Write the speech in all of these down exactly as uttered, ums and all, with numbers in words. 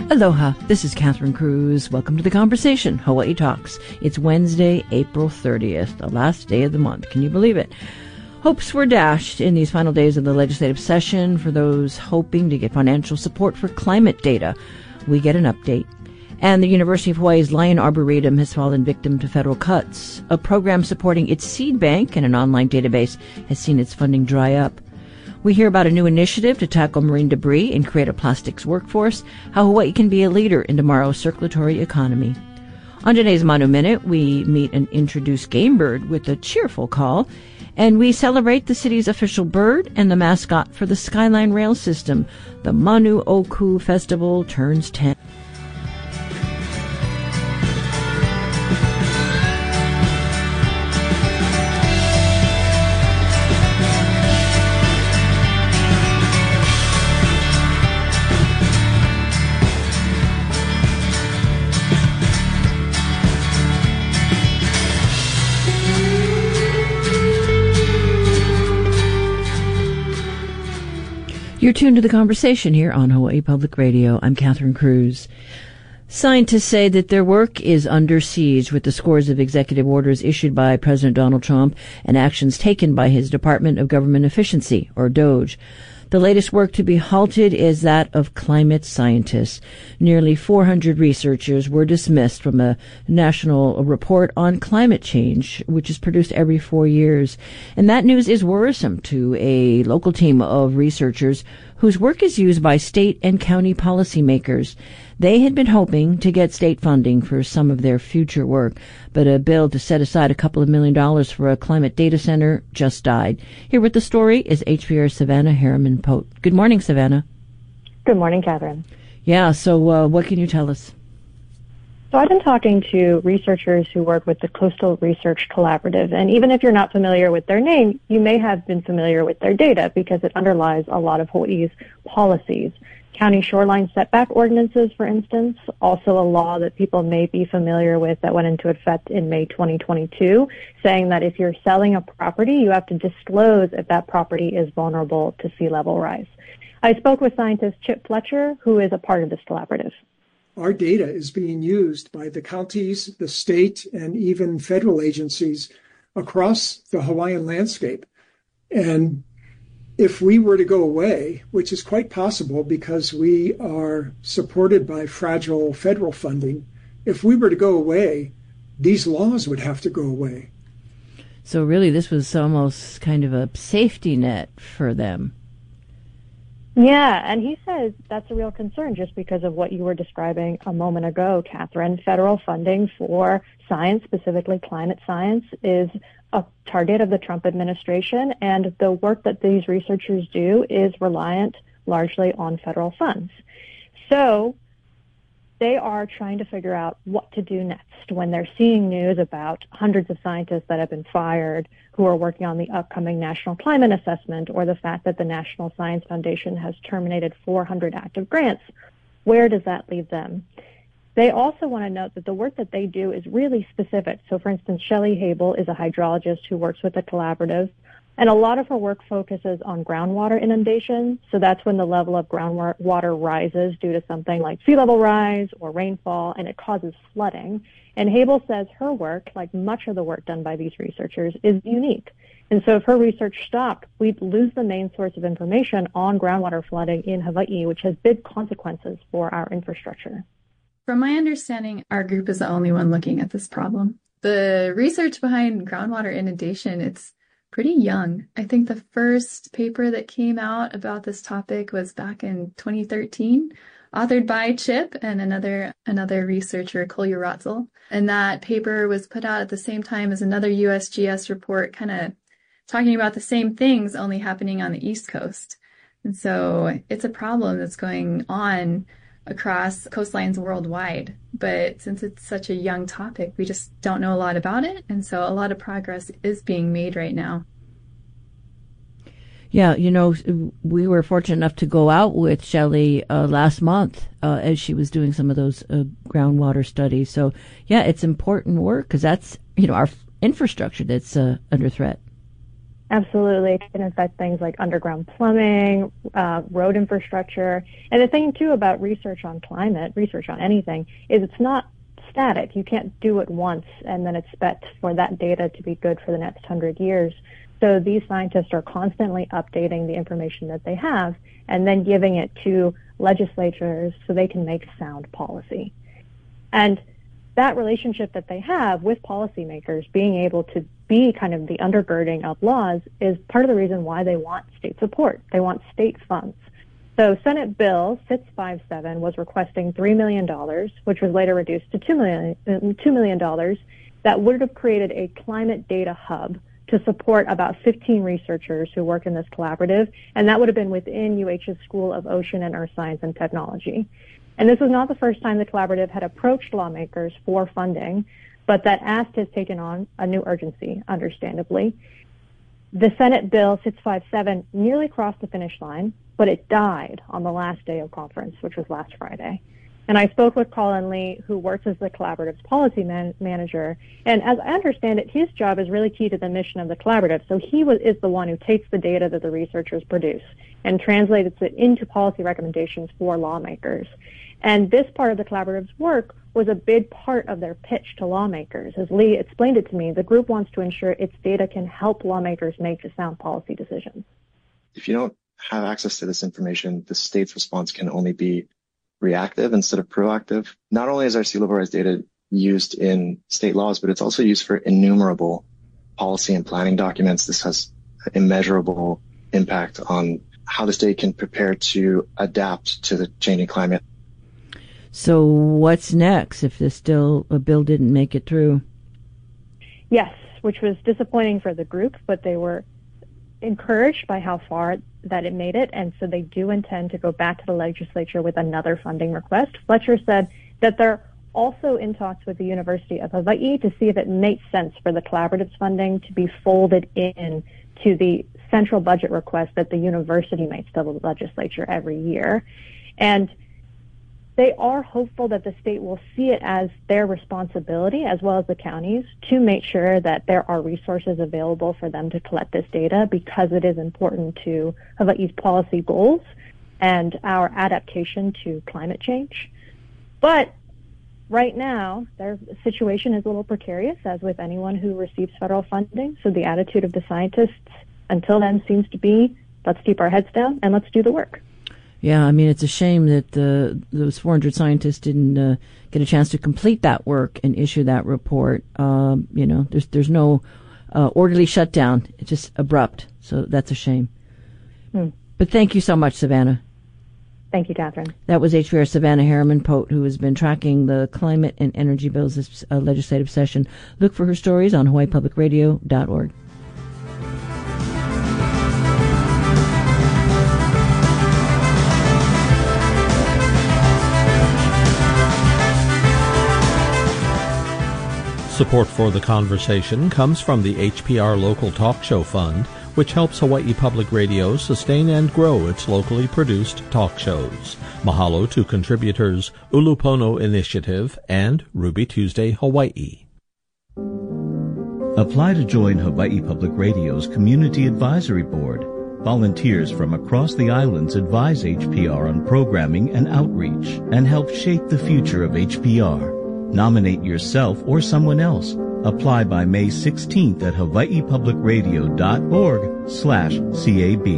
Aloha, this is Catherine Cruz. Welcome to The Conversation, Hawaii Talks. It's Wednesday, April thirtieth, the last day of the month. Can you believe it? Hopes were dashed in these final days of the legislative session for those hoping to get financial support for climate data. We get an update. And the University of Hawaii's Lion Arboretum has fallen victim to federal cuts. A program supporting its seed bank and an online database has seen its funding dry up. We hear about a new initiative to tackle marine debris and create a plastics workforce, how Hawaii can be a leader in tomorrow's circulatory economy. On today's Manu Minute, we meet an introduced game bird with a cheerful call, and we celebrate the city's official bird and the mascot for the Skyline Rail System. The Manu Oku Festival turns ten. You're tuned to The Conversation here on Hawaii Public Radio. I'm Catherine Cruz. Scientists say that their work is under siege with the scores of executive orders issued by President Donald Trump and actions taken by his Department of Government Efficiency, or DOGE. The latest work to be halted is that of climate scientists. Nearly four hundred researchers were dismissed from a national report on climate change, which is produced every four years. And that news is worrisome to a local team of researchers whose work is used by state and county policymakers. They had been hoping to get state funding for some of their future work, but a bill to set aside a couple of million dollars for a climate data center just died. Here with the story is H P R's Savannah Harriman-Pote. Good morning, Savannah. Good morning, Catherine. Yeah, so uh, what can you tell us? So I've been talking to researchers who work with the Coastal Research Collaborative, and even if you're not familiar with their name, you may have been familiar with their data because it underlies a lot of Hawaii's policies. County shoreline setback ordinances, for instance, also a law that people may be familiar with that went into effect in May twenty twenty-two, saying that if you're selling a property, you have to disclose if that property is vulnerable to sea level rise. I spoke with scientist Chip Fletcher, who is a part of this collaborative. Our data is being used by the counties, the state, and even federal agencies across the Hawaiian landscape. And if we were to go away, which is quite possible because we are supported by fragile federal funding, if we were to go away, these laws would have to go away. So really this was almost kind of a safety net for them. Yeah, and he says that's a real concern just because of what you were describing a moment ago, Catherine. Federal funding for science, specifically climate science, is a target of the Trump administration, and the work that these researchers do is reliant largely on federal funds. So they are trying to figure out what to do next when they're seeing news about hundreds of scientists that have been fired who are working on the upcoming National Climate Assessment, or the fact that the National Science Foundation has terminated four hundred active grants. Where does that leave them? They also want to note that the work that they do is really specific. So, for instance, Shelley Habel is a hydrologist who works with the collaborative, and a lot of her work focuses on groundwater inundation. So that's when the level of groundwater rises due to something like sea level rise or rainfall, and it causes flooding. And Habel says her work, like much of the work done by these researchers, is unique. And so if her research stopped, we'd lose the main source of information on groundwater flooding in Hawaii, which has big consequences for our infrastructure. From my understanding, our group is the only one looking at this problem. The research behind groundwater inundation, it's pretty young. I think the first paper that came out about this topic was back in twenty thirteen, authored by Chip and another another researcher, Kolya Rotzel. And that paper was put out at the same time as another U S G S report kind of talking about the same things, only happening on the East Coast. And so it's a problem that's going on across coastlines worldwide. But since it's such a young topic, we just don't know a lot about it. And so a lot of progress is being made right now. Yeah, you know, we were fortunate enough to go out with Shelley uh, last month uh, as she was doing some of those uh, groundwater studies. So, yeah, it's important work because that's, you know, our infrastructure that's uh, under threat. Absolutely. It can affect things like underground plumbing, uh, road infrastructure. And the thing, too, about research on climate, research on anything, is it's not static. You can't do it once and then expect for that data to be good for the next hundred years. So these scientists are constantly updating the information that they have and then giving it to legislatures so they can make sound policy. And that relationship that they have with policymakers, being able to be kind of the undergirding of laws, is part of the reason why they want state support. They want state funds. So Senate Bill six fifty-seven was requesting three million dollars, which was later reduced to two million dollars, that would have created a climate data hub to support about fifteen researchers who work in this collaborative, and that would have been within U H's School of Ocean and Earth Science and Technology. And this was not the first time the collaborative had approached lawmakers for funding, but that ask has taken on a new urgency, understandably. The Senate Bill six fifty-seven nearly crossed the finish line, but it died on the last day of conference, which was last Friday. And I spoke with Colin Lee, who works as the collaborative's policy man- manager. And as I understand it, his job is really key to the mission of the collaborative. So he was, is the one who takes the data that the researchers produce and translates it into policy recommendations for lawmakers. And this part of the collaborative's work was a big part of their pitch to lawmakers. As Lee explained it to me, the group wants to ensure its data can help lawmakers make sound policy decisions. If you don't have access to this information, the state's response can only be reactive instead of proactive. Not only is our sea level rise data used in state laws, but it's also used for innumerable policy and planning documents. This has immeasurable impact on how the state can prepare to adapt to the changing climate. So what's next if this still a bill didn't make it through? Yes, which was disappointing for the group, but they were encouraged by how far that it made it, and so they do intend to go back to the legislature with another funding request. Fletcher said that they're also in talks with the University of Hawaii to see if it makes sense for the collaborative's funding to be folded in to the central budget request that the university makes to the legislature every year. And they are hopeful that the state will see it as their responsibility, as well as the counties, to make sure that there are resources available for them to collect this data, because it is important to Hawaii's policy goals and our adaptation to climate change. But right now, their situation is a little precarious, as with anyone who receives federal funding. So the attitude of the scientists until then seems to be, let's keep our heads down and let's do the work. Yeah, I mean, it's a shame that uh, those four hundred scientists didn't uh, get a chance to complete that work and issue that report. Um, you know, there's there's no uh, orderly shutdown. It's just abrupt. So that's a shame. Hmm. But thank you so much, Savannah. Thank you, Catherine. That was H P R Savannah Harriman-Pote, who has been tracking the climate and energy bills this uh, legislative session. Look for her stories on hawaii public radio dot org. Support for the conversation comes from the H P R Local Talk Show Fund, which helps Hawaii Public Radio sustain and grow its locally produced talk shows. Mahalo to contributors Ulupono Initiative and Ruby Tuesday Hawaii. Apply to join Hawaii Public Radio's Community Advisory Board. Volunteers from across the islands advise H P R on programming and outreach and help shape the future of H P R. Nominate yourself or someone else. Apply by May sixteenth at hawaii public radio dot org slash C A B.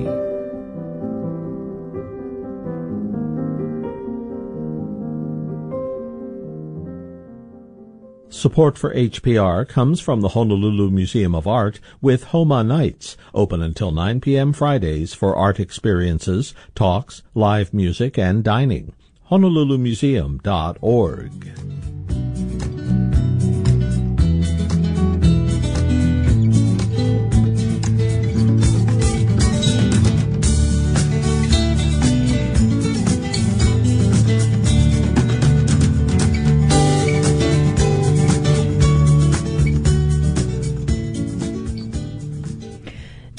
Support for H P R comes from the Honolulu Museum of Art with Homa Nights, open until nine p.m. Fridays for art experiences, talks, live music, and dining. honolulu museum dot org.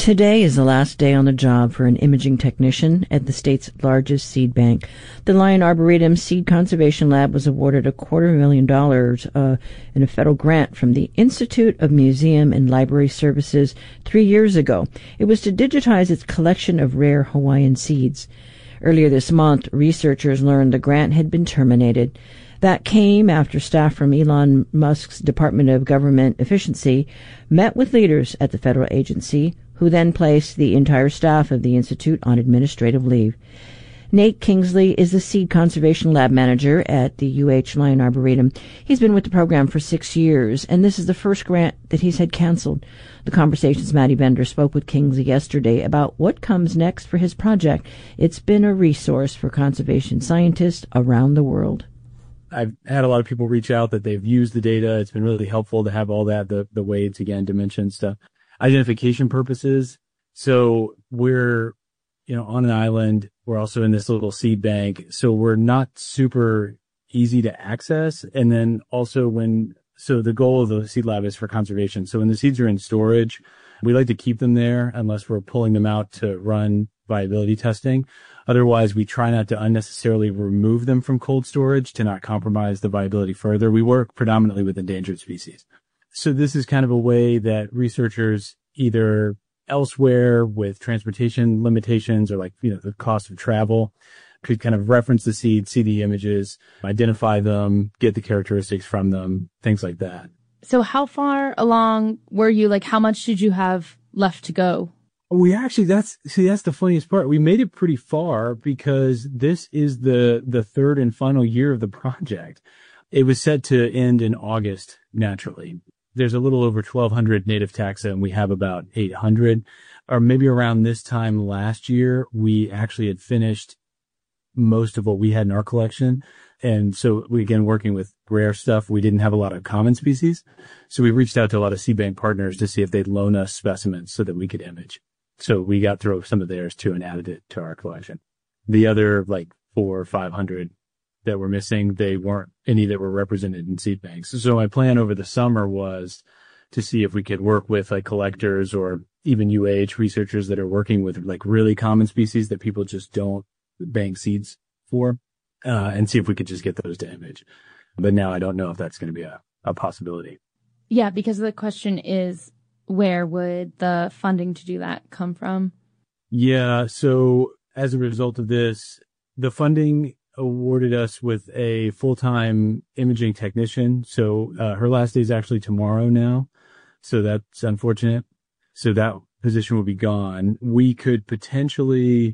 Today is the last day on the job for an imaging technician at the state's largest seed bank. The Lyon Arboretum Seed Conservation Lab was awarded a quarter million dollars uh, in a federal grant from the Institute of Museum and Library Services three years ago. It was to digitize its collection of rare Hawaiian seeds. Earlier this month, researchers learned the grant had been terminated. That came after staff from Elon Musk's Department of Government Efficiency met with leaders at the federal agency, who then placed the entire staff of the Institute on administrative leave. Nate Kingsley is the Seed Conservation Lab Manager at the U H Lyon Arboretum. He's been with the program for six years, and this is the first grant that he's had canceled. The Conversation's Maddie Bender spoke with Kingsley yesterday about what comes next for his project. It's been a resource for conservation scientists around the world. I've had a lot of people reach out that they've used the data. It's been really helpful to have all that, the, the weights, again, dimension stuff. Identification purposes. So we're, you know, on an island. We're also in this little seed bank. So we're not super easy to access. And then also when, so the goal of the seed lab is for conservation. So when the seeds are in storage, we like to keep them there unless we're pulling them out to run viability testing. Otherwise, we try not to unnecessarily remove them from cold storage to not compromise the viability further. We work predominantly with endangered species. So this is kind of a way that researchers either elsewhere with transportation limitations or like, you know, the cost of travel could kind of reference the seed, see the images, identify them, get the characteristics from them, things like that. So how far along were you? Like, how much did you have left to go? We actually, that's, see, that's the funniest part. We made it pretty far because this is the, the third and final year of the project. It was set to end in August, naturally. There's a little over twelve hundred native taxa, and we have about eight hundred. Or maybe around this time last year, we actually had finished most of what we had in our collection. And so we, again, working with rare stuff, we didn't have a lot of common species. So we reached out to a lot of seed bank partners to see if they'd loan us specimens so that we could image. So we got through some of theirs too and added it to our collection. The other like four or five hundred that were missing, they weren't any that were represented in seed banks. So my plan over the summer was to see if we could work with like collectors or even U H researchers that are working with like really common species that people just don't bank seeds for, uh, and see if we could just get those to image. But now I don't know if that's going to be a, a possibility. Yeah, because the question is, where would the funding to do that come from? Yeah, so as a result of this, the funding awarded us with a full-time imaging technician. So uh, her last day is actually tomorrow now. So that's unfortunate. So that position will be gone. We could potentially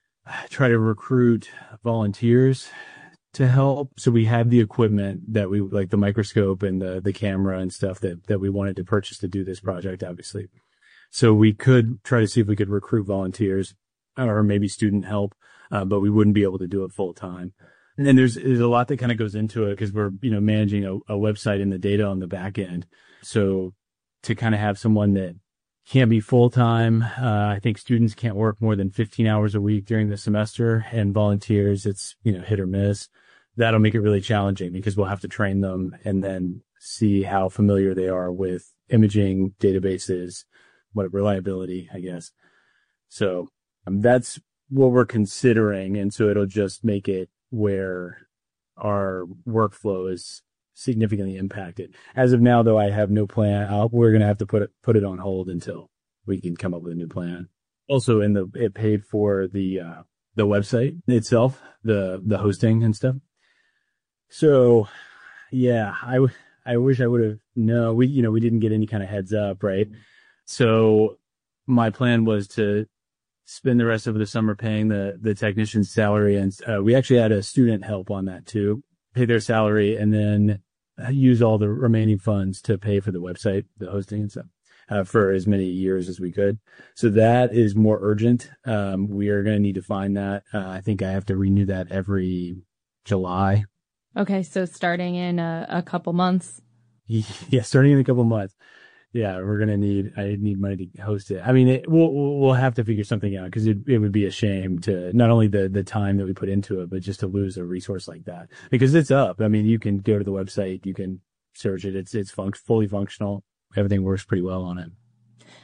try to recruit volunteers to help. So we have the equipment that we like, the microscope and the, the camera and stuff that, that we wanted to purchase to do this project, obviously. So we could try to see if we could recruit volunteers or maybe student help, uh, but we wouldn't be able to do it full time. And then there's, there's a lot that kind of goes into it because we're, you know, managing a, a website and the data on the back end. So to kind of have someone that can't be full time, uh, I think students can't work more than fifteen hours a week during the semester, and volunteers, it's, you know, hit or miss. That'll make it really challenging because we'll have to train them and then see how familiar they are with imaging databases, what reliability, I guess. So um, that's what we're considering. And so it'll just make it where our workflow is significantly impacted. As of now, though, I have no plan. I'll, we're going to have to put it, put it on hold until we can come up with a new plan. Also, in the, it paid for the, uh, the website itself, the, the hosting and stuff. So, yeah, I, w- I wish I would have, no, we, you know, we didn't get any kind of heads up, right? So my plan was to spend the rest of the summer paying the, the technician's salary. And uh, we actually had a student help on that too, pay their salary and then use all the remaining funds to pay for the website, the hosting and stuff, uh, for as many years as we could. So that is more urgent. Um, we are going to need to find that. Uh, I think I have to renew that every July. Okay, so starting in a, a couple months. Yeah, starting in a couple months. Yeah, we're gonna need. I need money to host it. I mean, it, we'll we'll have to figure something out because it it would be a shame to not only the the time that we put into it, but just to lose a resource like that because it's up. I mean, you can go to the website, you can search it. It's it's func- fully functional. Everything works pretty well on it.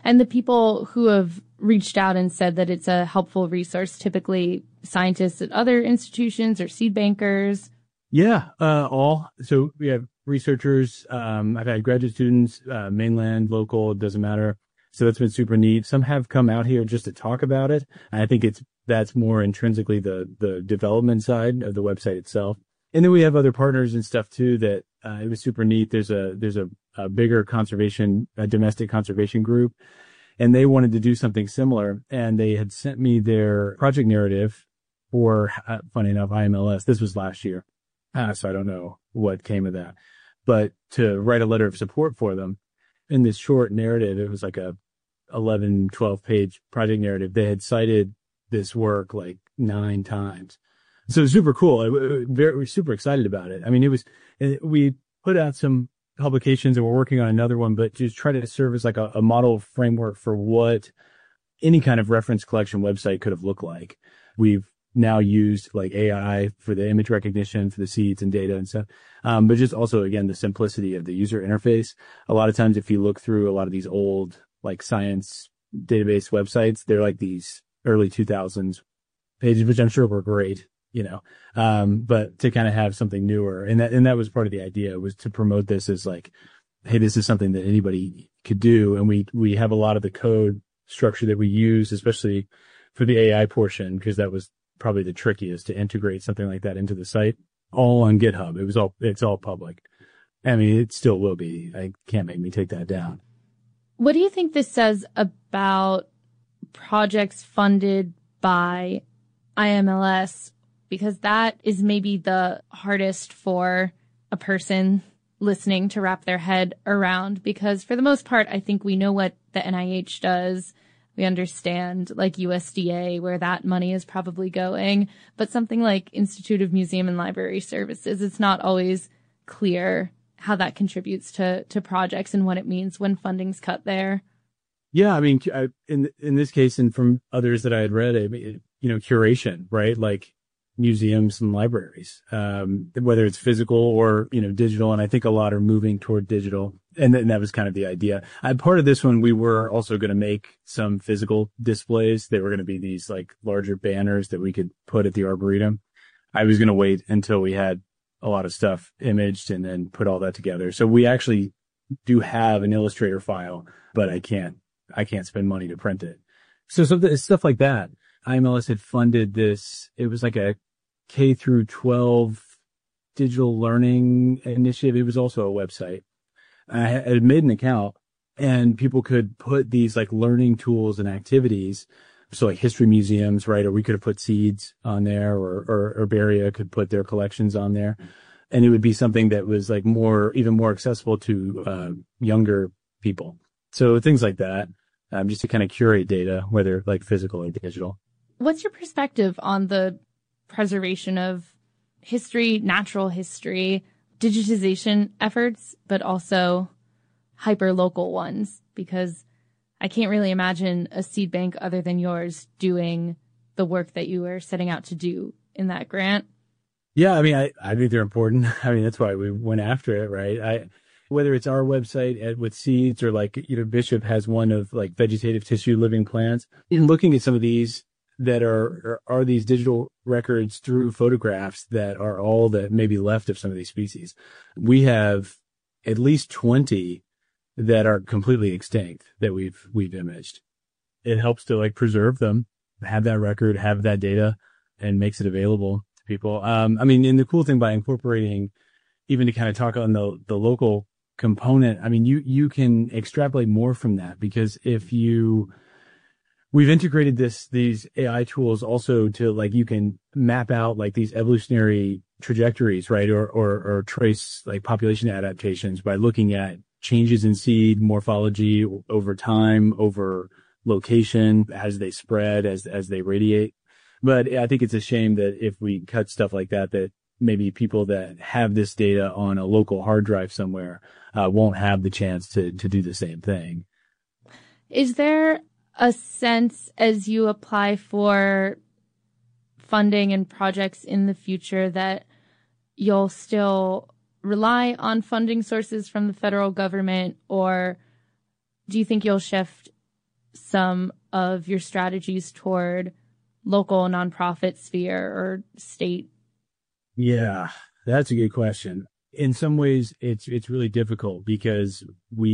And the people who have reached out and said that it's a helpful resource, typically scientists at other institutions or seed bankers? Yeah, uh, all. So we have researchers. Um, I've had graduate students, uh, mainland, local, it doesn't matter. So that's been super neat. Some have come out here just to talk about it. And I think it's, that's more intrinsically the, the development side of the website itself. And then we have other partners and stuff too that, uh, it was super neat. There's a, there's a, a bigger conservation, a domestic conservation group, and they wanted to do something similar. And they had sent me their project narrative for, uh, funny enough, I M L S. This was last year. Uh, so I don't know what came of that, but to write a letter of support for them in this short narrative, it was like a eleven, twelve page project narrative. They had cited this work like nine times. So it was super cool. I, very, we were super excited about it. I mean, it was, it, we put out some publications and we're working on another one, but just try to serve as like a, a model framework for what any kind of reference collection website could have looked like. We've now used like A I for the image recognition for the seeds and data and stuff. Um, but just also, again, the simplicity of the user interface. A lot of times, if you look through a lot of these old like science database websites, they're like these early two thousands pages, which I'm sure were great, you know, um, but to kind of have something newer. And that, and that was part of the idea, was to promote this as like, hey, this is something that anybody could do. And we, we have a lot of the code structure that we use, especially for the A I portion, because that was probably the trickiest, to integrate something like that into the site, all on GitHub. It was all, it's all public. I mean, it still will be. I can't make me take that down. What do you think this says about projects funded by I M L S? Because that is maybe the hardest for a person listening to wrap their head around, because for the most part, I think we know what the N I H does. We understand like U S D A, where that money is probably going, but something like Institute of Museum and Library Services, it's not always clear how that contributes to, to projects and what it means when funding's cut there. Yeah. I mean, I, in, in this case, and from others that I had read, I mean, you know, curation, right? Like museums and libraries, um, whether it's physical or, you know, digital. And I think a lot are moving toward digital. And, th- and that was kind of the idea. I, part of this one, we were also going to make some physical displays. They were going to be these like larger banners that we could put at the Arboretum. I was going to wait until we had a lot of stuff imaged and then put all that together. So we actually do have an Illustrator file, but I can't, I can't spend money to print it. So, so th- stuff like that. I M L S had funded this. It was like a K through twelve digital learning initiative. It was also a website. I had made an account, and people could put these like learning tools and activities. So like history museums, right? Or we could have put seeds on there, or, or Herbaria could put their collections on there. And it would be something that was like more, even more accessible to uh, younger people. So things like that, um, just to kind of curate data, whether like physical or digital. What's your perspective on the preservation of history, natural history, digitization efforts, but also hyper-local ones? Because I can't really imagine a seed bank other than yours doing the work that you were setting out to do in that grant. Yeah, I mean, I, I think they're important. I mean, that's why we went after it, right? I, whether it's our website at, with seeds, or like, you know, Bishop has one of like vegetative tissue living plants. In looking at some of these that are, are, are these digital records through photographs that are all that may be left of some of these species. We have at least twenty that are completely extinct that we've, we've imaged. It helps to like preserve them, have that record, have that data, and makes it available to people. Um, I mean, and the cool thing by incorporating, even to kind of talk on the, the local component, I mean, you, you can extrapolate more from that, because if you, we've integrated this, these A I tools also to like, you can map out like these evolutionary trajectories, right? Or, or, or trace like population adaptations by looking at changes in seed morphology over time, over location, as they spread, as, as they radiate. But I think it's a shame that if we cut stuff like that, that maybe people that have this data on a local hard drive somewhere uh, won't have the chance to, to do the same thing. Is there a sense, as you apply for funding and projects in the future, that you'll still rely on funding sources from the federal government, or do you think you'll shift some of your strategies toward local nonprofit sphere or state? Yeah, that's a good question. In some ways, it's it's really difficult because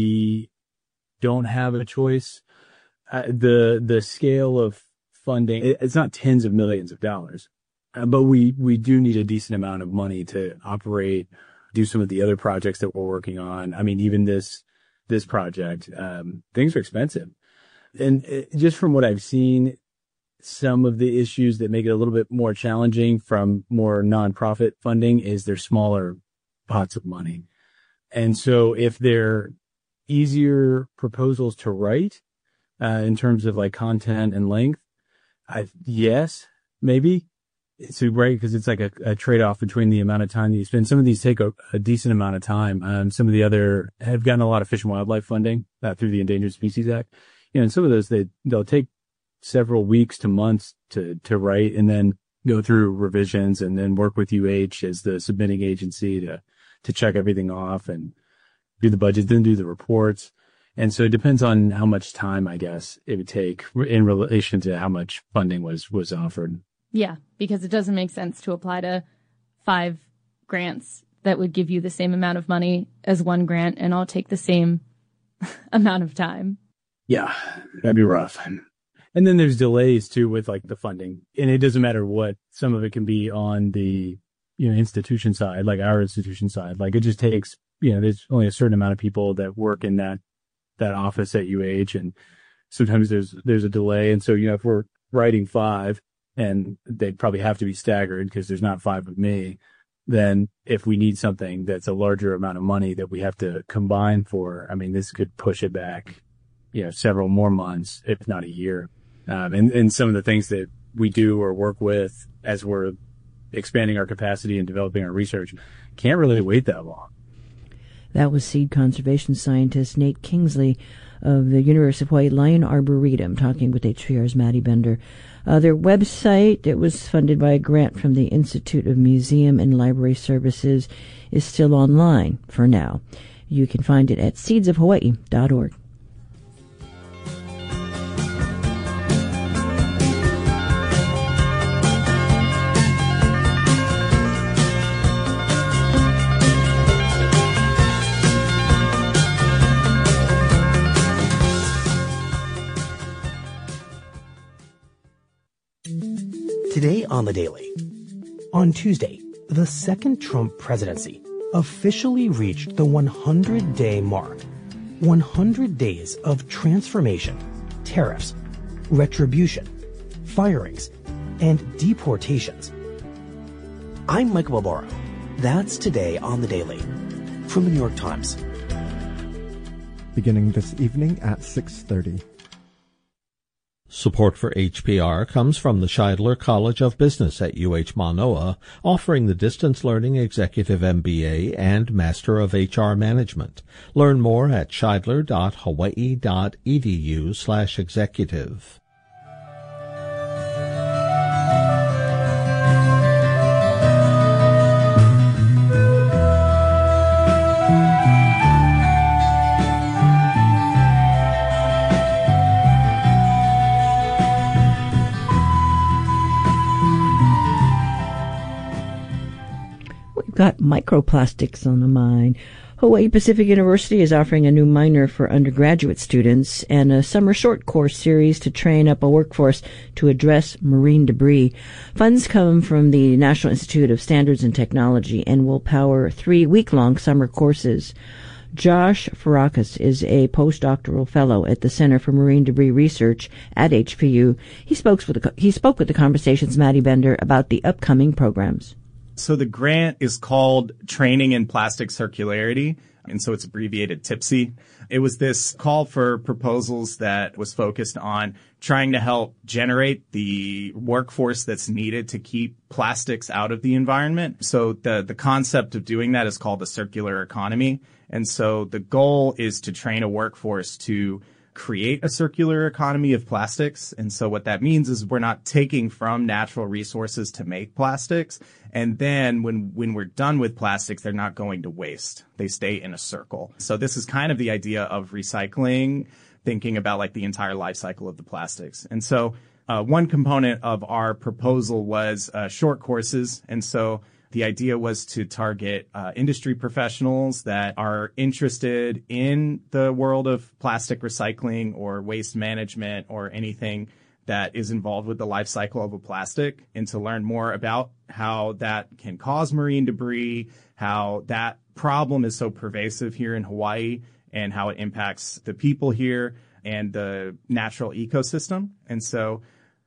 we don't have a choice. Uh, the the scale of funding, it, it's not tens of millions of dollars, uh, but we we do need a decent amount of money to operate, do some of the other projects that we're working on. I mean, even this this project, um, things are expensive, and it, just from what I've seen, some of the issues that make it a little bit more challenging from more nonprofit funding is they're smaller pots of money. And so if they're easier proposals to write, uh, in terms of like content and length, I, yes, maybe. So, right, because it's like a, a trade-off between the amount of time that you spend. Some of these take a, a decent amount of time. Um, some of the other have gotten a lot of fish and wildlife funding, uh, through the Endangered Species Act. You know, and some of those, they, they'll take several weeks to months to, to write and then go through revisions and then work with U H as the submitting agency to, to check everything off and do the budget, then do the reports. And so it depends on how much time, I guess, it would take in relation to how much funding was, was offered. Yeah, because it doesn't make sense to apply to five grants that would give you the same amount of money as one grant and all take the same amount of time. Yeah, that'd be rough. And then there's delays too with like the funding, and it doesn't matter what. Some of it can be on the, you know, institution side, like our institution side. Like it just takes, you know, there's only a certain amount of people that work in that, that office at U H. And sometimes there's, there's a delay. And so, you know, if we're writing five and they'd probably have to be staggered because there's not five of me, then if we need something that's a larger amount of money that we have to combine for, I mean, this could push it back, you know, several more months, if not a year. Um, and, and some of the things that we do or work with as we're expanding our capacity and developing our research can't really wait that long. That was seed conservation scientist Nate Kingsley of the University of Hawaii Lion Arboretum talking with H P R's Maddie Bender. Uh, their website, it was funded by a grant from the Institute of Museum and Library Services, is still online for now. You can find it at seeds of hawaii dot org. Today on The Daily. On Tuesday, the second Trump presidency officially reached the one hundred day mark. one hundred days of transformation, tariffs, retribution, firings, and deportations. I'm Michael Barbaro. That's Today on The Daily from the New York Times. Beginning this evening at six thirty. Support for H P R comes from the Scheidler College of Business at U H Manoa, offering the Distance Learning Executive M B A and Master of H R Management. Learn more at scheidler dot hawaii dot e d u slash executive. Got microplastics on the mind. Hawaii Pacific University is offering a new minor for undergraduate students and a summer short course series to train up a workforce to address marine debris. Funds come from the National Institute of Standards and Technology and will power three week-long summer courses. Josh Farakis is a postdoctoral fellow at the Center for Marine Debris Research at H P U. He spoke with the, he spoke with the Conversation's Maddie Bender about the upcoming programs. So the grant is called Training in Plastic Circularity, and so it's abbreviated TIPSY. It was this call for proposals that was focused on trying to help generate the workforce that's needed to keep plastics out of the environment. So the, the concept of doing that is called the circular economy. And so the goal is to train a workforce to create a circular economy of plastics. And so what that means is we're not taking from natural resources to make plastics. And then when, when we're done with plastics, they're not going to waste. They stay in a circle. So this is kind of the idea of recycling thinking about like the entire life cycle of the plastics. And so uh, one component of our proposal was uh, short courses. And so the idea was to target uh, industry professionals that are interested in the world of plastic recycling or waste management or anything that is involved with the life cycle of a plastic, and to learn more about how that can cause marine debris, how that problem is so pervasive here in Hawaii, and how it impacts the people here and the natural ecosystem. And so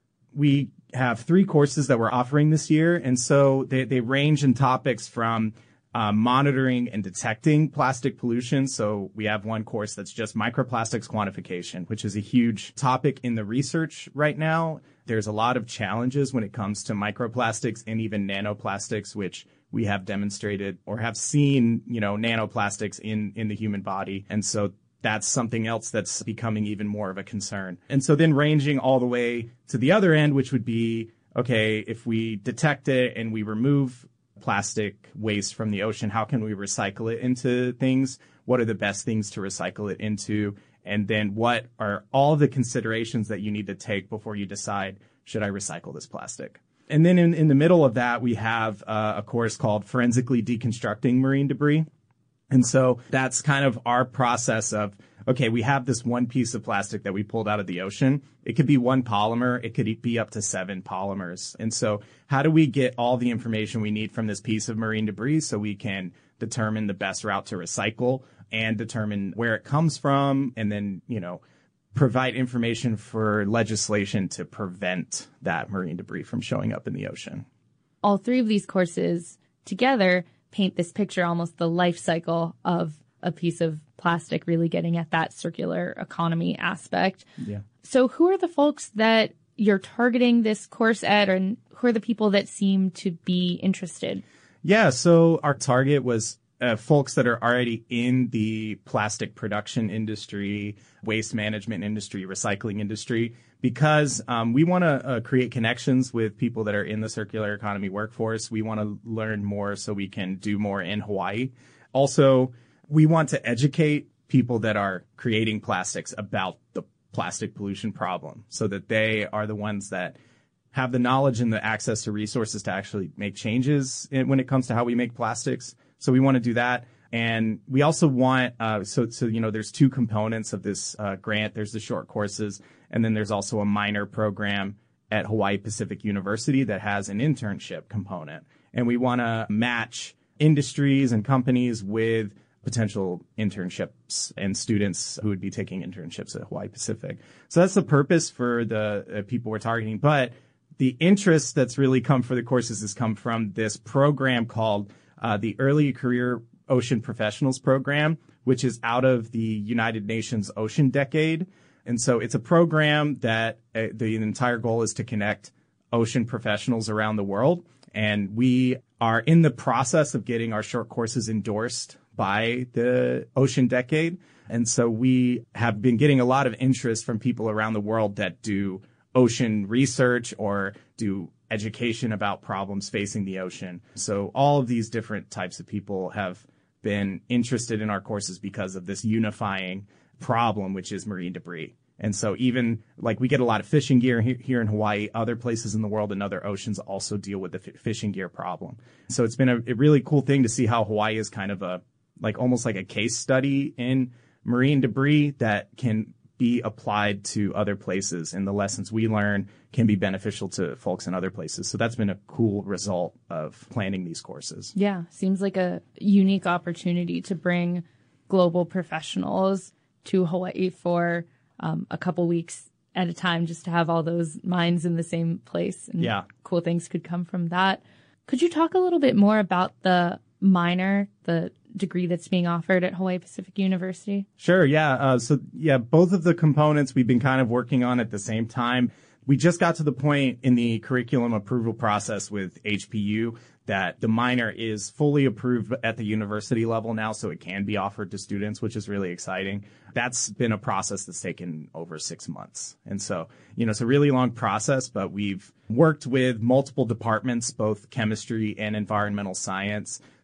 we have three courses that we're offering this year. And so they, they range in topics from uh, monitoring and detecting plastic pollution. So we have one course that's just microplastics quantification, which is a huge topic in the research right now. There's a lot of challenges when it comes to microplastics and even nanoplastics, which we have demonstrated or have seen, you know, nanoplastics in, in the human body. And so that's something else that's becoming even more of a concern. And so then ranging all the way to the other end, which would be, okay, if we detect it and we remove plastic waste from the ocean, how can we recycle it into things? What are the best things to recycle it into? And then what are all the considerations that you need to take before you decide, should I recycle this plastic? And then in, in the middle of that, we have uh, a course called Forensically Deconstructing Marine Debris. And so that's kind of our process of, okay, we have this one piece of plastic that we pulled out of the ocean. It could be one polymer. It could be up to seven polymers. And so how do we get all the information we need from this piece of marine debris so we can determine the best route to recycle and determine where it comes from, and then, you know, provide information for legislation to prevent that marine debris from showing up in the ocean. All three of these courses together paint this picture, almost the life cycle of a piece of plastic, really getting at that circular economy aspect. Yeah. So who are the folks that you're targeting this course at, and who are the people that seem to be interested? Yeah, so our target was uh, folks that are already in the plastic production industry, waste management industry, recycling industry, because um, we want to uh, create connections with people that are in the circular economy workforce. We want to learn more so we can do more in Hawaii. Also, we want to educate people that are creating plastics about the plastic pollution problem so that they are the ones that have the knowledge and the access to resources to actually make changes in, when it comes to how we make plastics. So we want to do that. And we also want, uh, so, so, you know, there's two components of this uh, grant. There's the short courses, and then there's also a minor program at Hawaii Pacific University that has an internship component. And we want to match industries and companies with potential internships and students who would be taking internships at Hawaii Pacific. So that's the purpose for the uh, people we're targeting. But the interest that's really come for the courses has come from this program called uh, the Early Career Ocean Professionals Program, which is out of the United Nations Ocean Decade. And so it's a program that uh, the entire goal is to connect ocean professionals around the world. And we are in the process of getting our short courses endorsed by the Ocean Decade. And so we have been getting a lot of interest from people around the world that do ocean research or do education about problems facing the ocean. So all of these different types of people have been interested in our courses because of this unifying problem, which is marine debris. And so even like we get a lot of fishing gear here in Hawaii, other places in the world and other oceans also deal with the f- fishing gear problem. So it's been a, a really cool thing to see how Hawaii is kind of a, like almost like a case study in marine debris that can be applied to other places, and the lessons we learn can be beneficial to folks in other places. So that's been a cool result of planning these courses. Yeah, seems like a unique opportunity to bring global professionals to Hawaii for um, a couple weeks at a time, just to have all those minds in the same place. And yeah. Cool things could come from that. Could you talk a little bit more about the minor, the degree that's being offered at Hawaii Pacific University? Sure, yeah. Uh, so, yeah, both of the components we've been kind of working on at the same time. We just got to the point in the curriculum approval process with H P U that the minor is fully approved at the university level now, so it can be offered to students, which is really exciting. That's been a process that's taken over six months. And so, you know, it's a really long process, but we've worked with multiple departments, both chemistry and environmental science,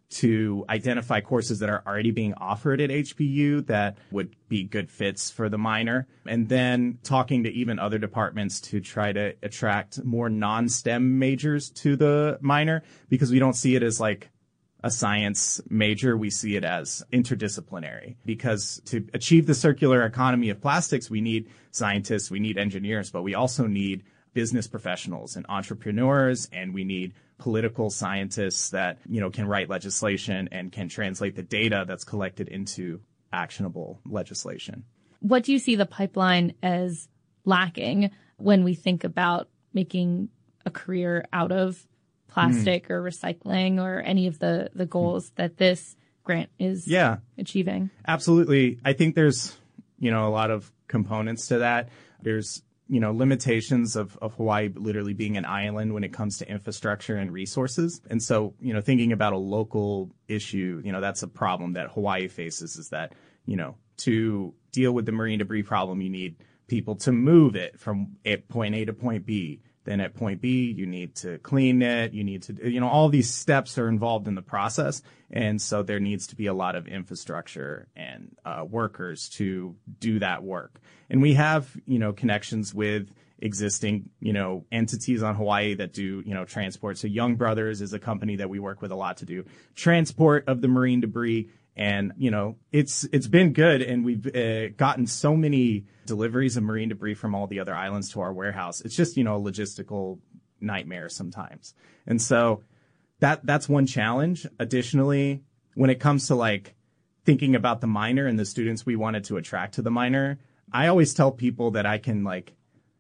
to identify courses that are already being offered at H P U that would be good fits for the minor, and then talking to even other departments to try to attract more non-STEM majors to the minor, because we don't see it as like a science major. We see it as interdisciplinary, because to achieve the circular economy of plastics, we need scientists, we need engineers, but we also need business professionals and entrepreneurs, and we need political scientists that, you know, can write legislation and can translate the data that's collected into actionable legislation. What do you see the pipeline as lacking when we think about making a career out of plastic mm. or recycling or any of the, the goals mm. that this grant is yeah. achieving? Absolutely. I think there's, you know, a lot of components to that. There's, you know, limitations of, of Hawaii literally being an island when it comes to infrastructure and resources. And so, you know, thinking about a local issue, you know, that's a problem that Hawaii faces, is that, you know, to deal with the marine debris problem, you need people to move it from point A to point B. Then at point B, you need to clean it. You need to, you know, all these steps are involved in the process. And so there needs to be a lot of infrastructure and uh, workers to do that work. And we have, you know, connections with existing, you know, entities on Hawaii that do, you know, transport. So Young Brothers is a company that we work with a lot to do transport of the marine debris. And, you know, it's it's been good. And we've uh, gotten so many deliveries of marine debris from all the other islands to our warehouse. It's just, you know, a logistical nightmare sometimes. And so that that's one challenge. Additionally, when it comes to like thinking about the minor and the students we wanted to attract to the minor, I always tell people that I can like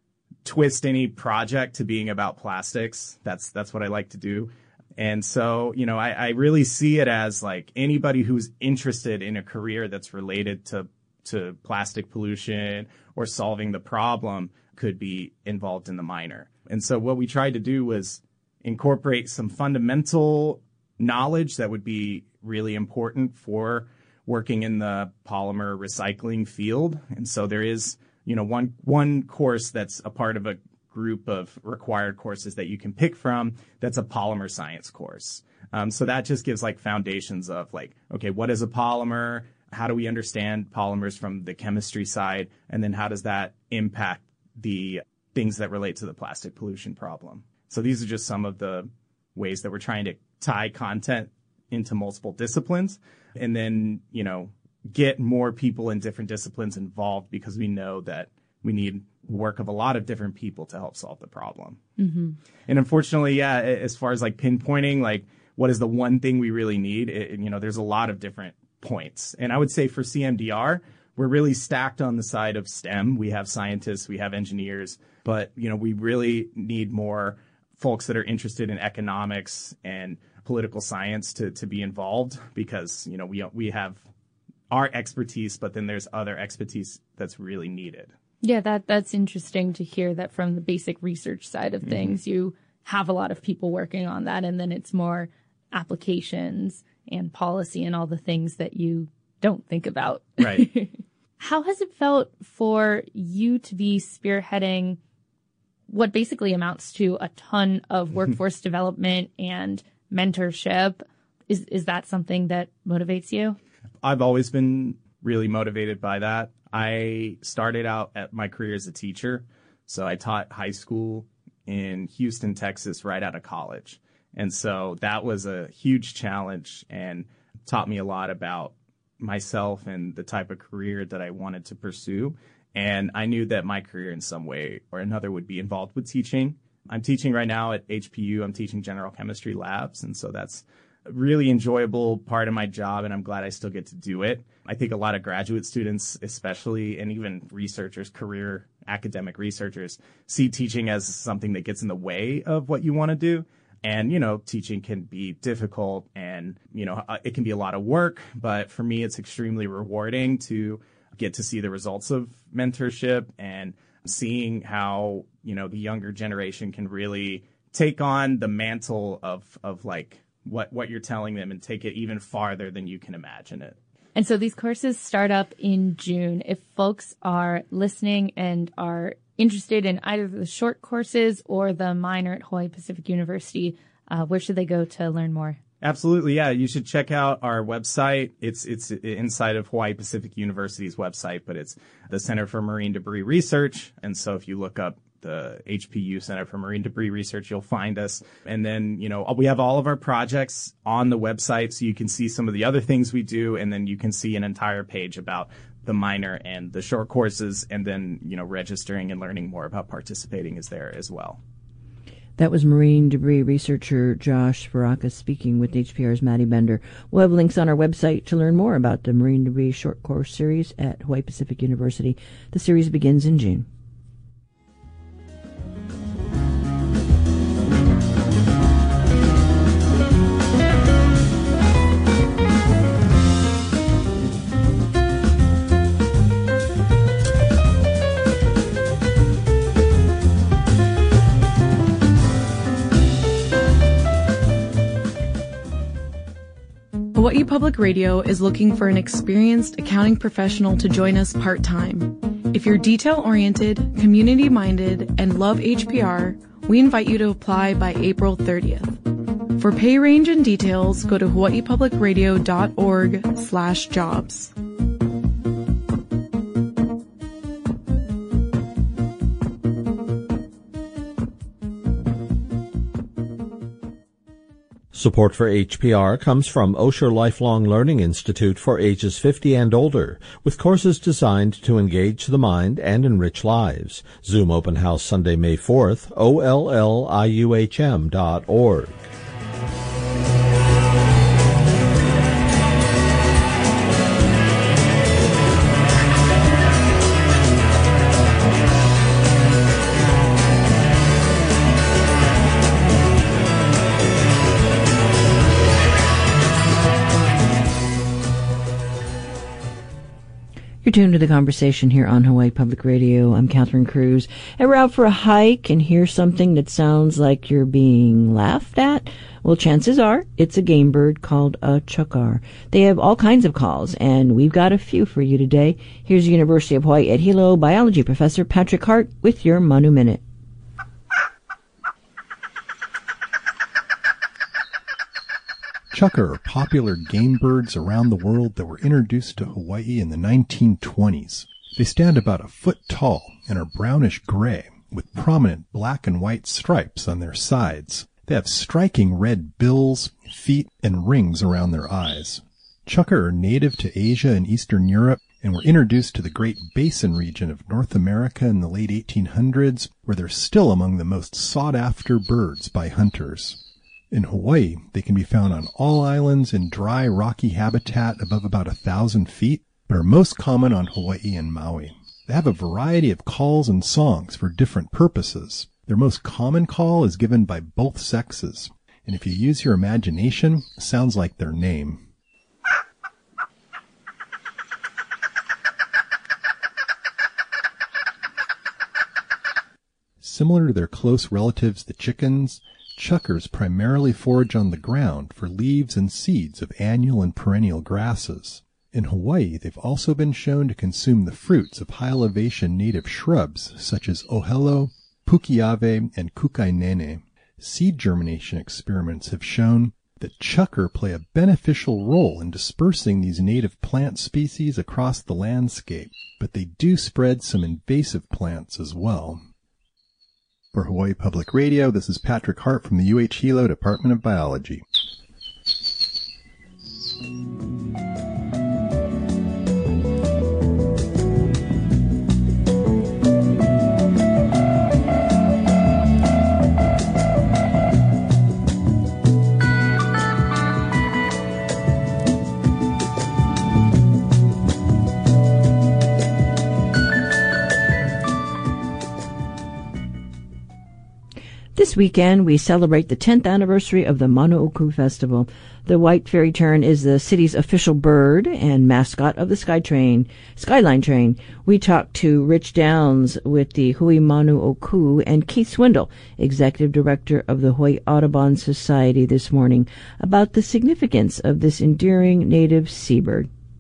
twist any project to being about plastics. That's that's what I like to do. And so, you know, I, I really see it as like anybody who's interested in a career that's related to to plastic pollution or solving the problem could be involved in the minor. And so what we tried to do was incorporate some fundamental knowledge that would be really important for working in the polymer recycling field. And so there is, you know, one one course that's a part of a group of required courses that you can pick from that's a polymer science course. Um, so that just gives like foundations of like, okay, what is a polymer? How do we understand polymers from the chemistry side? And then how does that impact the things that relate to the plastic pollution problem? So these are just some of the ways that we're trying to tie content into multiple disciplines, and then, you know, get more people in different disciplines involved, because we know that we need work of a lot of different people to help solve the problem. Mm-hmm. And unfortunately, yeah, as far as like pinpointing, like what is the one thing we really need, it, you know, there's a lot of different points. And I would say for C M D R, we're really stacked on the side of STEM. We have scientists, we have engineers, but, you know, we really need more folks that are interested in economics and political science to, to be involved, because, you know, we, we have our expertise, but then there's other expertise that's really needed. Yeah, that that's interesting to hear that from the basic research side of things. Mm-hmm. You have a lot of people working on that, and then it's more applications and policy and all the things that you don't think about. Right. How has it felt for you to be spearheading what basically amounts to a ton of workforce development and mentorship? Is is that something that motivates you? I've always been really motivated by that. I started out at my career as a teacher. So I taught high school in Houston, Texas, right out of college. And so that was a huge challenge and taught me a lot about myself and the type of career that I wanted to pursue. And I knew that my career in some way or another would be involved with teaching. I'm teaching right now at H P U. I'm teaching general chemistry labs. And so that's a really enjoyable part of my job, and I'm glad I still get to do it. I think a lot of graduate students, especially, and even researchers, career academic researchers, see teaching as something that gets in the way of what you want to do. And, you know, teaching can be difficult and, you know, it can be a lot of work. But for me, it's extremely rewarding to get to see the results of mentorship and seeing how, you know, the younger generation can really take on the mantle of, of like what, what you're telling them and take it even farther than you can imagine it. And so these courses start up in June. If folks are listening and are interested in either the short courses or the minor at Hawaii Pacific University, uh, where should they go to learn more? Absolutely, yeah. You should check out our website. It's it's inside of Hawaii Pacific University's website, but it's the Center for Marine Debris Research. And so if you look up the H P U Center for Marine Debris Research, you'll find us. And then, you know, we have all of our projects on the website, so you can see some of the other things we do, and then you can see an entire page about the minor and the short courses, and then, you know, registering and learning more about participating is there as well. That was marine debris researcher Josh Baraka speaking with H P R's Maddie Bender. We'll have links on our website to learn more about the Marine Debris Short Course Series at Hawaii Pacific University. The series begins in June. Hawaii Public Radio is looking for an experienced accounting professional to join us part-time. If you're detail-oriented, community-minded, and love H P R, we invite you to apply by April thirtieth. For pay range and details, go to hawaiipublicradio.org slash jobs. Support for H P R comes from Osher Lifelong Learning Institute for ages fifty and older, with courses designed to engage the mind and enrich lives. Zoom Open House Sunday, May fourth, O L L I U H M dot org. You're tuned to the conversation here on Hawaii Public Radio. I'm Catherine Cruz. And we're out for a hike and hear something that sounds like you're being laughed at. Well, chances are it's a game bird called a chukar. They have all kinds of calls, and we've got a few for you today. Here's University of Hawaii at Hilo biology professor Patrick Hart with your Manu Minute. Chukar are popular game birds around the world that were introduced to Hawaii in the nineteen twenties. They stand about a foot tall and are brownish gray with prominent black and white stripes on their sides. They have striking red bills, feet, and rings around their eyes. Chukar are native to Asia and Eastern Europe and were introduced to the Great Basin region of North America in the late eighteen hundreds, where they're still among the most sought-after birds by hunters. In Hawaii, they can be found on all islands in dry, rocky habitat above about a thousand feet, but are most common on Hawaii and Maui. They have a variety of calls and songs for different purposes. Their most common call is given by both sexes, and if you use your imagination, it sounds like their name. Similar to their close relatives, the chickens, chukars primarily forage on the ground for leaves and seeds of annual and perennial grasses. In Hawaii, they've also been shown to consume the fruits of high-elevation native shrubs such as ohelo, pukiave, and kukainene. Seed germination experiments have shown that chukar play a beneficial role in dispersing these native plant species across the landscape, but they do spread some invasive plants as well. For Hawaii Public Radio, this is Patrick Hart from the U H Hilo Department of Biology. This weekend, we celebrate the tenth anniversary of the Manu'oku Festival. The white fairy tern is the city's official bird and mascot of the SkyTrain, Skyline Train. We talked to Rich Downs with the Hui Manu'oku and Keith Swindle, Executive Director of the Hawaii Audubon Society, this morning about the significance of this endearing native seabird.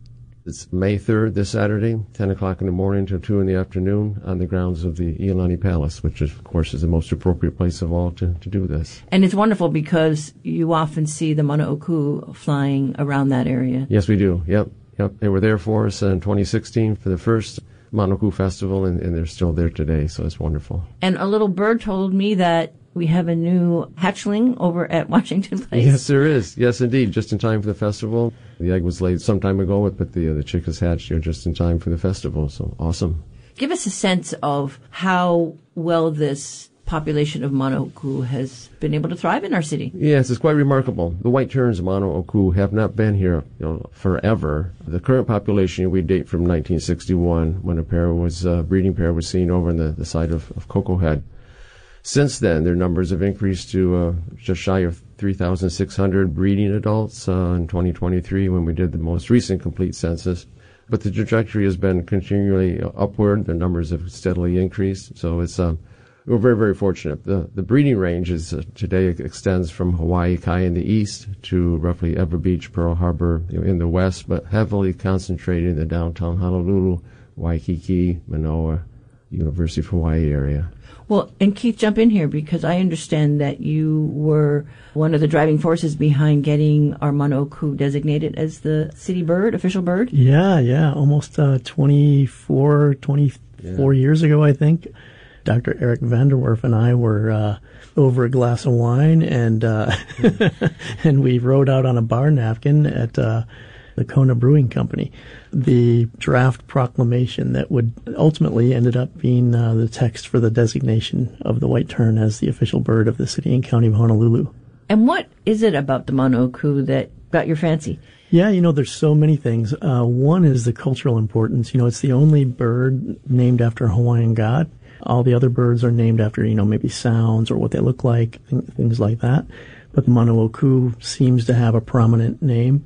It's May third, this Saturday, ten o'clock in the morning till two in the afternoon on the grounds of the Iolani Palace, which, is, of course, is the most appropriate place of all to, to do this. And it's wonderful because you often see the Mauna Oku flying around that area. Yes, we do. Yep. Yep. They were there for us in twenty sixteen for the first Mauna Oku Festival, and, and they're still there today, so it's wonderful. And a little bird told me that we have a new hatchling over at Washington Place. Yes, there is. Yes, indeed. Just in time for the festival. The egg was laid some time ago, but the uh, the chick has hatched here just in time for the festival. So awesome. Give us a sense of how well this population of Mauna Oku has been able to thrive in our city. Yes, it's quite remarkable. The white terns of Mauna Oku have not been here, you know, forever. The current population we date from nineteen sixty-one, when a pair was uh, breeding pair was seen over on the, the side of, of Cocoa Head. Since then, their numbers have increased to uh, just shy of three thousand six hundred breeding adults uh, in twenty twenty-three when we did the most recent complete census. But the trajectory has been continually upward. The numbers have steadily increased. So it's uh, we're very, very fortunate. The the breeding range is uh, today extends from Hawaii Kai in the east to roughly Ever Beach, Pearl Harbor you know, in the west, but heavily concentrated in the downtown Honolulu, Waikiki, Manoa, University of Hawaii area. Well, and Keith, jump in here because I understand that you were one of the driving forces behind getting our Mauna Oku designated as the city bird, official bird. Yeah, yeah, almost uh, twenty-four, twenty-four yeah. years ago, I think. Doctor Eric Vanderwerf and I were uh, over a glass of wine, and uh, and we wrote out on a bar napkin at uh, the Kona Brewing Company the draft proclamation that would ultimately ended up being uh, the text for the designation of the white tern as the official bird of the city and county of Honolulu. And what is it about the Mauna Oku that got your fancy? Yeah, you know, there's so many things. Uh, one is the cultural importance. You know, it's the only bird named after a Hawaiian god. All the other birds are named after, you know, maybe sounds or what they look like, things like that. But the Mauna Oku seems to have a prominent name.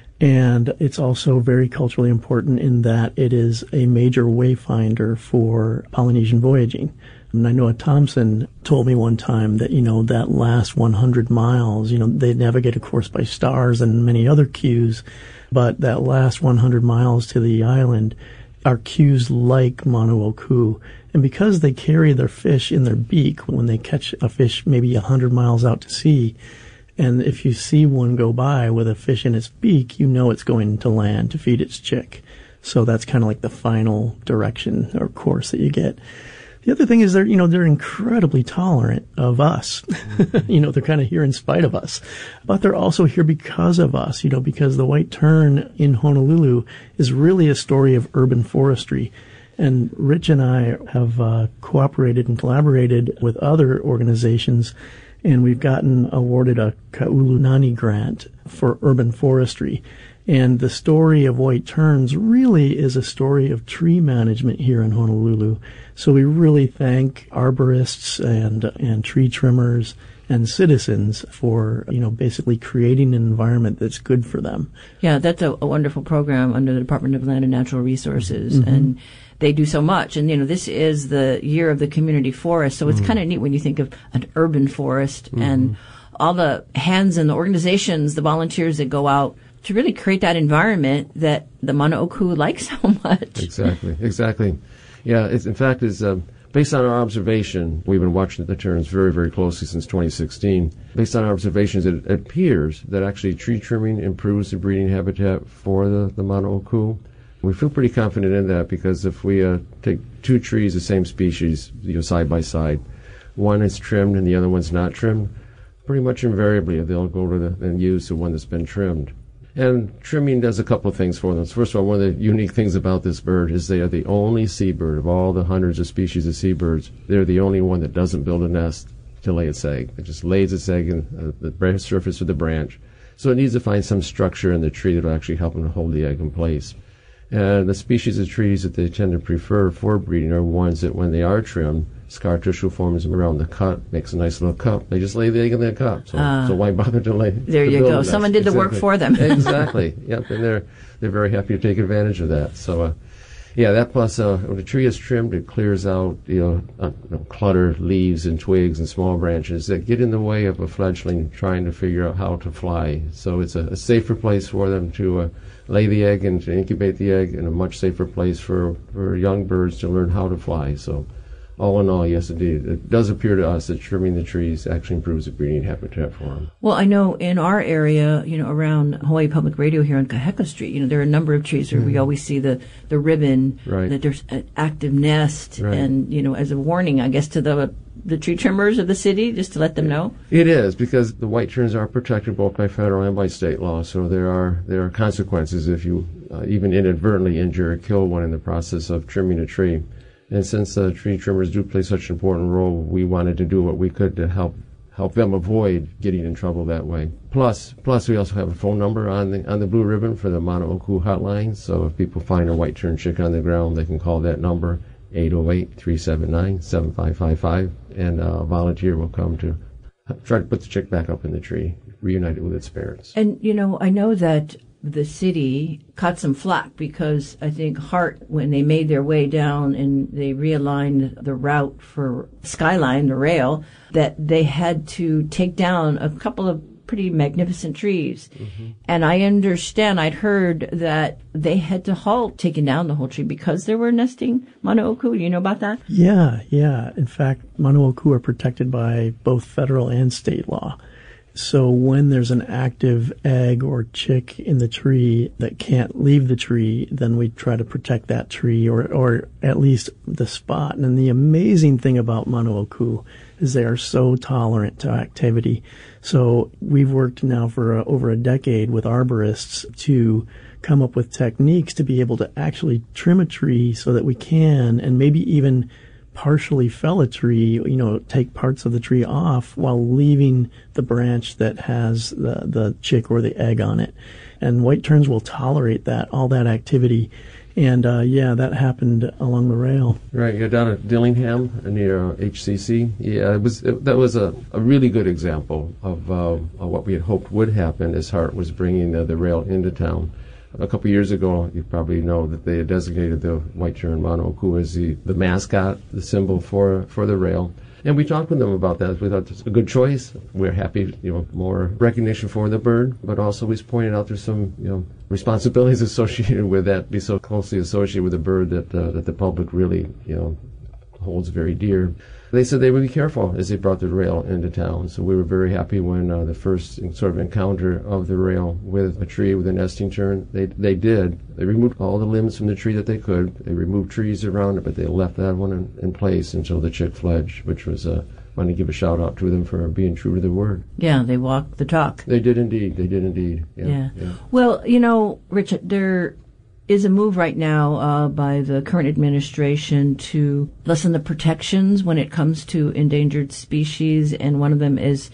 And it's also very culturally important in that it is a major wayfinder for Polynesian voyaging. And I know Thompson told me one time that, you know, that last one hundred miles, you know, they navigate, of course, by stars and many other cues, but that last one hundred miles to the island are cues like Mauna Oku. And because they carry their fish in their beak when they catch a fish maybe one hundred miles out to sea, and if you see one go by with a fish in its beak, you know it's going to land to feed its chick. So that's kind of like the final direction or course that you get. The other thing is they're, you know, they're incredibly tolerant of us. You know, they're kind of here in spite of us. But they're also here because of us, you know, because the white tern in Honolulu is really a story of urban forestry. And Rich and I have uh, cooperated and collaborated with other organizations, and we've gotten awarded a Kaulunani grant for urban forestry. And the story of white terns really is a story of tree management here in Honolulu. So we really thank arborists and and tree trimmers and citizens for, you know, basically creating an environment that's good for them. Yeah, that's a, a wonderful program under the Department of Land and Natural Resources. Mm-hmm. And they do so much. And, you know, this is the year of the community forest. So it's mm-hmm. kind of neat when you think of an urban forest mm-hmm. and all the hands and the organizations, the volunteers that go out to really create that environment that the Mauna Oku likes so much. Exactly, exactly. Yeah, it's, in fact, it's uh, based on our observation. We've been watching the terns very, very closely since twenty sixteen. Based on our observations, it, it appears that actually tree trimming improves the breeding habitat for the, the Mauna Oku. We feel pretty confident in that because if we uh, take two trees, the same species, you know, side by side, one is trimmed and the other one's not trimmed, pretty much invariably they'll go to the, and use the one that's been trimmed. And trimming does a couple of things for them. First of all, one of the unique things about this bird is they are the only seabird of all the hundreds of species of seabirds. They're the only one that doesn't build a nest to lay its egg. It just lays its egg in uh, the surface of the branch. So it needs to find some structure in the tree that will actually help them to hold the egg in place. And the species of trees that they tend to prefer for breeding are ones that when they are trimmed, scar tissue forms around the cup, makes a nice little cup. They just lay the egg in that cup. So, uh, so why bother to lay? There you go. Someone did the exactly. work for them. Exactly. Yep. And they're they're very happy to take advantage of that. So, uh, Yeah, that plus uh, when a tree is trimmed, it clears out you know, uh, you know clutter, leaves and twigs and small branches that get in the way of a fledgling trying to figure out how to fly. So it's a, a safer place for them to uh, lay the egg and to incubate the egg, and a much safer place for, for young birds to learn how to fly. So all in all, yes, indeed. It does appear to us that trimming the trees actually improves the breeding habitat for them. Well, I know in our area, you know, around Hawaii Public Radio here on Kaheka Street, you know, there are a number of trees where mm. we always see the, the ribbon, right. that there's an active nest, right. and, you know, as a warning, I guess, to the the tree trimmers of the city, just to let them know? It is, because the white terns are protected both by federal and by state law, so there are there are consequences if you uh, even inadvertently injure or kill one in the process of trimming a tree. And since uh, tree trimmers do play such an important role, we wanted to do what we could to help help them avoid getting in trouble that way. Plus, plus we also have a phone number on the on the blue ribbon for the Mana'oku hotline. So if people find a white tern chick on the ground, they can call that number, eight oh eight, three seven nine, seven five five five, and a volunteer will come to try to put the chick back up in the tree, reunite it with its parents. And, you know, I know that the city caught some flack because I think Hart, when they made their way down and they realigned the route for Skyline, the rail, that they had to take down a couple of pretty magnificent trees. Mm-hmm. And I understand, I'd heard that they had to halt taking down the whole tree because there were nesting Mana'oku. You know about that? Yeah, yeah. In fact, Mana'oku are protected by both federal and state law. So when there's an active egg or chick in the tree that can't leave the tree, then we try to protect that tree or, or at least the spot. And the amazing thing about Mana'oku is they are so tolerant to activity. So we've worked now for uh, over a decade with arborists to come up with techniques to be able to actually trim a tree so that we can, and maybe even partially fell a tree, you know, take parts of the tree off while leaving the branch that has the, the chick or the egg on it. And white terns will tolerate that, all that activity. And, uh, yeah, that happened along the rail. Right, yeah, down at Dillingham near uh, H C C. Yeah, it was it, that was a, a really good example of, uh, of what we had hoped would happen as Hart was bringing uh, the rail into town. A couple of years ago, you probably know that they had designated the white tern Mana'oku as the, the mascot, the symbol for for the rail. And we talked with them about that. We thought it was a good choice. We're happy, you know, more recognition for the bird, but also we pointed out there's some, you know, responsibilities associated with that, be so closely associated with a bird that uh, that the public really, you know, holds very dear. They said they would be careful as they brought the rail into town. So we were very happy when uh, the first sort of encounter of the rail with a tree with a nesting tern, they they did. They removed all the limbs from the tree that they could. They removed trees around it, but they left that one in, in place until the chick fledged, which was, uh, I want to give a shout out to them for being true to their word. Yeah, they walked the talk. They did indeed. They did indeed. Yeah. yeah. yeah. Well, you know, Richard, there is a move right now uh, by the current administration to lessen the protections when it comes to endangered species, and one of them is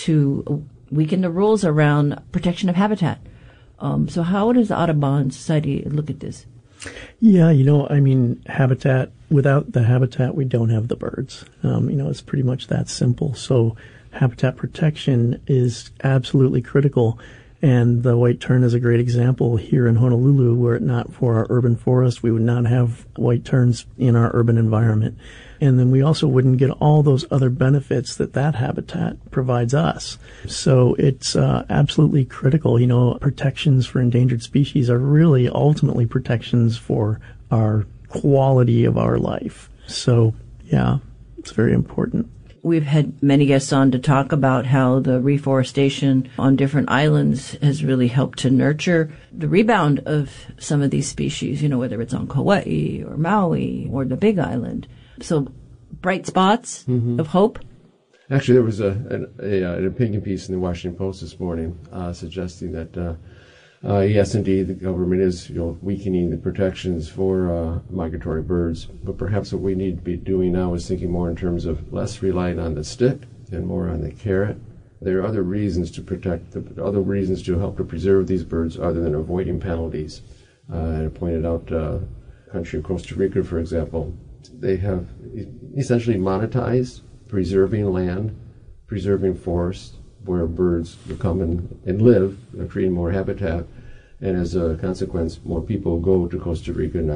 to weaken the rules around protection of habitat. Um, so how does the Audubon Society look at this? Yeah, you know, I mean, habitat, without the habitat, we don't have the birds. Um, you know, it's pretty much that simple. So habitat protection is absolutely critical. And the white tern is a great example here in Honolulu. Were it not for our urban forest, we would not have white terns in our urban environment. And then we also wouldn't get all those other benefits that that habitat provides us. So it's uh, absolutely critical. You know, protections for endangered species are really ultimately protections for our quality of our life. So, yeah, it's very important. We've had many guests on to talk about how the reforestation on different islands has really helped to nurture the rebound of some of these species, you know, whether it's on Kauai or Maui or the Big Island. So bright spots mm-hmm. of hope. Actually, there was a, a, a, an opinion piece in the Washington Post this morning uh, suggesting that, uh, uh, yes, indeed, the government is, you know, weakening the protections for uh, migratory birds. But perhaps what we need to be doing now is thinking more in terms of less relying on the stick and more on the carrot. There are other reasons to protect, the, other reasons to help to preserve these birds other than avoiding penalties. Uh, I pointed out uh, the country of Costa Rica, for example. They have essentially monetized preserving land, preserving forests, where birds will come and, and live, creating more habitat. And as a consequence, more people go to Costa Rica now,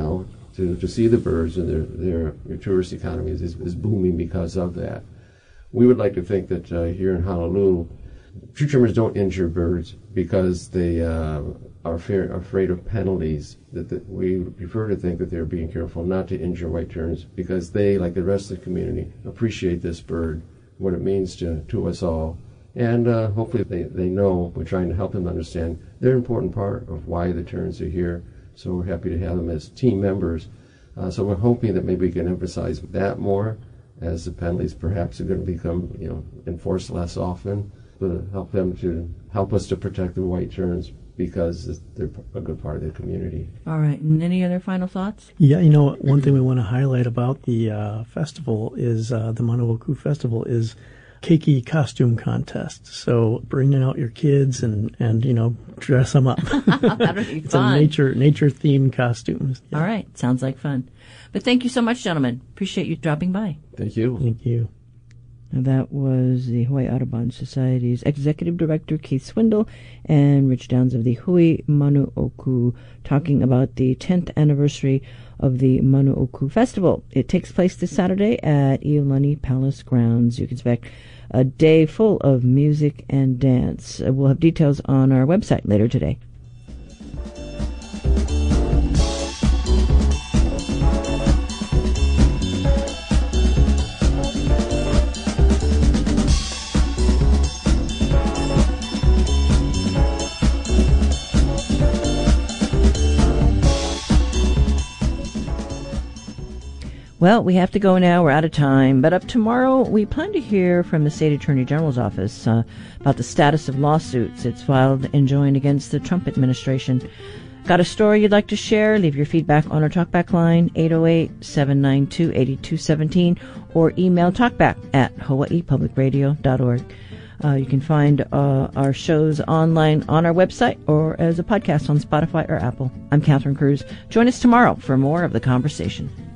to, to see the birds, and their, their, their tourist economy is, is booming because of that. We would like to think that uh, here in Honolulu, tree trimmers don't injure birds because they uh, are fear, afraid of penalties. That, that we prefer to think that they're being careful not to injure white terns because they, like the rest of the community, appreciate this bird, what it means to, to us all. And uh, hopefully they, they know we're trying to help them understand they're an important part of why the terns are here. So we're happy to have them as team members. Uh, so we're hoping that maybe we can emphasize that more as the penalties perhaps are going to become, you know, enforced less often, to help them to help us to protect the white terns because they're a good part of the community. All right. And any other final thoughts? Yeah, you know, one thing we want to highlight about the uh, festival is uh, the Manu-o-Ku Festival is keiki costume contest. So bringing out your kids and, and you know, dress them up. That'll be it's fun. a nature nature themed costumes. Yeah. All right. Sounds like fun. But thank you so much, gentlemen. Appreciate you dropping by. Thank you. Thank you. And that was the Hawaii Audubon Society's Executive Director, Keith Swindle, and Rich Downs of the Hui Manu-o-Ku talking about the tenth anniversary of the Manu-o-Ku Festival. It takes place this Saturday at Iolani Palace grounds. You can expect a day full of music and dance. We'll have details on our website later today. Well, we have to go now. We're out of time. But up tomorrow, we plan to hear from the State Attorney General's office uh, about the status of lawsuits it's filed and joined against the Trump administration. Got a story you'd like to share? Leave your feedback on our talkback line, eight oh eight, seven nine two, eight two one seven, or email talkback at hawaii public radio dot org. Uh, you can find uh, our shows online on our website or as a podcast on Spotify or Apple. I'm Catherine Cruz. Join us tomorrow for more of the conversation.